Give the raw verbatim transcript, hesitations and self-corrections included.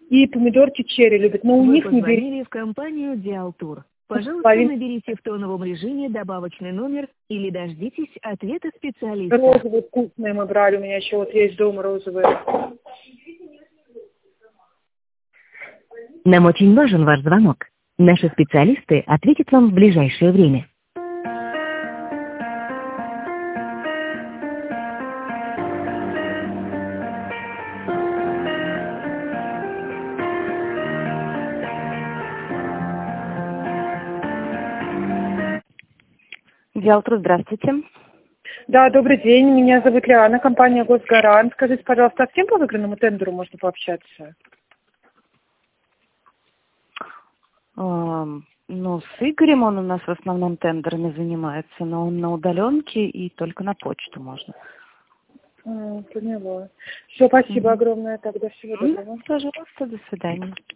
И помидорки черри любят, но у Вы них не позвонили берите. в компанию Диалтур. Пожалуйста, Половин- наберите в тоновом режиме добавочный номер или дождитесь ответа специалиста. Розовые вкусные мы брали, у меня еще вот есть дома розовые. Нам очень важен ваш звонок. Наши специалисты ответят вам в ближайшее время. Диалтур, здравствуйте. Да, добрый день, меня зовут Лиана, компания Госгарант. Скажите, пожалуйста, а с кем по выигранному тендеру можно пообщаться? Эм, Ну, с Игорем он у нас в основном тендерами занимается, но он на удаленке и только на почту можно. А, поняла. Все, спасибо Мгм. огромное тогда, всего М, доброго. Пожалуйста, до свидания.